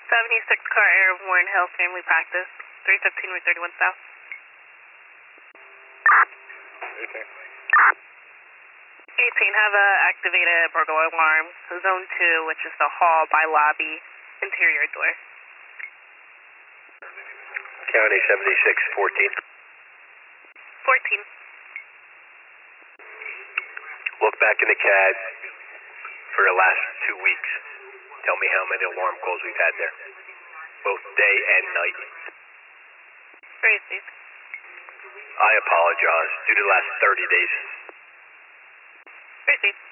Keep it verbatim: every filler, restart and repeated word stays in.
seventy-six car air of Warren Hill family practice, three fifteen Route thirty-one South. eighteen. eighteen, have a activated burglar alarm, zone two, which is the hall by lobby, interior door. County seventy-six fourteen. fourteen. Look back in the C A D for the last two weeks. Tell me how many alarm calls we've had there, both day and night. Received. I apologize. Due to the last thirty days. Received.